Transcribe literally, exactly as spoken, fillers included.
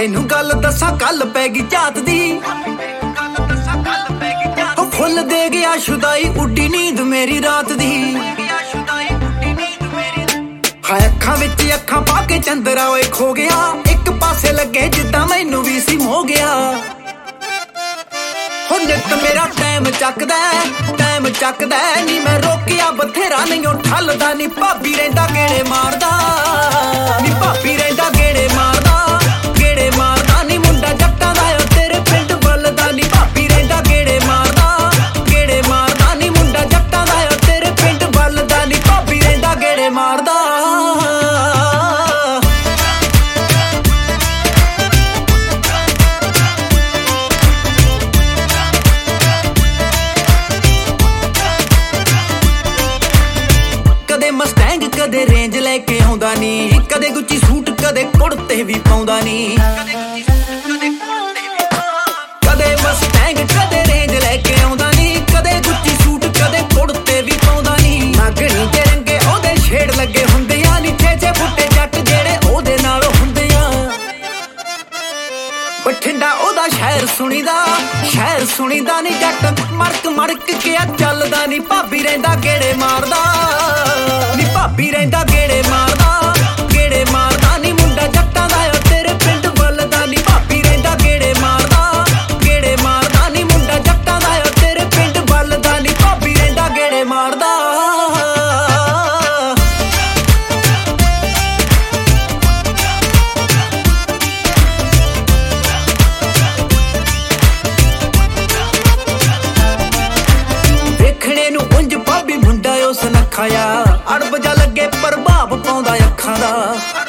ਤੈਨੂੰ ਗੱਲ ਦੱਸਾਂ ਕੱਲ ਪੈ ਗਈ ਝਾਤ ਦੀ ਉਹ ਫੁੱਲ ਦੇ ਗਿਆ ਸ਼ੁਦਾਈ ਉੱਡੀ ਨੀਂਦ ਮੇਰੀ ਰਾਤ ਦੀ ਹਾਏ ਅੱਖਾਂ ਵਿੱਚ ਅੱਖਾਂ ਪਾ ਕੇ ਚੰਦਰਾ ਓਏ ਖੋ ਗਿਆ ਇੱਕ ਪਾਸੇ ਲੱਗੇ ਜਿੱਦਾਂ ਮੈਨੂੰ ਵੀ ਸੀ ਮੋ ਗਿਆ ਹੋ ਨਿੱਤ ਮੇਰਾ ਟਾਈਮ ਚੱਕਦਾ ਟਾਈਮ ਚੱਕਦਾ ਨੀ ਮੈਂ ਰੋਕਿਆ ਬਥੇਰਾ ਨਹੀਂ ਉਹ ਠੱਲਦਾ ਨੀ ਭਾਬੀ ਰਹਿੰਦਾ ਗੇੜੇ ਮਾਰਦਾ ਨੀ ਭਾਬੀ ਰਹਿੰਦਾ ਗੇੜੇ ਮਾਰਦਾ ਗੇੜੇ ਮਾਰਦਾ ਨੀ ਮੁੰਡਾ ਜੱਟਾਂ ਦਾ ਓ ਤੇਰੇ ਪਿੰਡ ਵੱਲਦਾ ਨੀ ਭਾਬੀ ਰਹਿੰਦਾ ਗੇੜੇ ਮਾਰਦਾ ਗੇੜੇ ਮਾਰਦਾ ਨੀ ਮੁੰਡਾ ਜੱਟਾਂ ਦਾ ਓ ਤੇਰੇ ਪਿੰਡ ਵੱਲਦਾ ਨੀ ਭਾਬੀ ਰਹਿੰਦਾ ਗੇੜੇ ਮਾਰਦਾ ਮਸਟੈਂਗ ਕਦੇ ਰੇਂਜ ਲੈ ਕੇ ਆਉਂਦਾ ਨੀ ਕਦੇ ਗੁੱਚੀ ਸੂਟ ਕਦੇ ਕੁੜਤੇ ਵੀ ਪਾਉਂਦਾ ਨੀ ਕਦੇ ਮਸਟੈਂਗ ਕਦੇ ਰੇਂਜ ਲੈ ਕੇ ਆਉਂਦਾ ਨੀ ਕਦੇ ਗੁੱਚੀ ਸੂਟ ਕਦੇ ਕੁੜਤੇ ਵੀ ਪਾਉਂਦਾ ਨੀ ਨਾਗਣੀ ਦੇ ਰੰਗੇ ਉਹਦੇ ਛੇੜ ਲੱਗੇ ਹੁੰਦੇ ਆ ਨੀ ਛੇ ਛੇ ਫੁੱਟੇ ਜੱਟ ਜਿਹੜੇ ਉਹਦੇ ਨਾਲ ਹੁੰਦੇ ਆ ਬਠਿੰਡਾ ਉਹਦਾ ਸ਼ਹਿਰ ਸੁਣੀਦਾ ਸ਼ਹਿਰ ਸੁਣੀਦਾ ਨੀ ਜੱਟ ਮੜਕ ਮੜਕ ਕੇ ਚੱਲਦਾ ਨੀ ਭਾਬੀ ਰਹਿੰਦਾ ਗੇੜੇ ਮਾਰਦਾ ਨੀ ਭਾਬੀ ਰਹਿੰਦਾ ਗੇੜੇ ਮਾਰਦਾ ਗੇੜੇ ਮਾਰਦਾ ਨੀ ਮੁੰਡਾ ਜੱਟਾਂ ਦਾ ਓ ਤੇਰੇ ਪਿੰਡ ਵੱਲਦਾ ਨੀ ਭਾਬੀ ਰਹਿੰਦਾ ਗੇੜੇ ਮਾਰਦਾ ਗੇੜੇ ਮਾਰਦਾ ਨੀ ਮੁੰਡਾ ਜੱਟਾਂ ਦਾ ਓ ਤੇਰੇ ਪਿੰਡ ਵੱਲਦਾ ਨੀ ਭਾਬੀ ਰਹਿੰਦਾ ਗੇੜੇ ਮਾਰਦਾ ਅੜਬ ਜਾ ਲੱਗੇ ਪ੍ਰਭਾਵ ਪਾਉਂਦਾ ਅੱਖਾਂ ਦਾ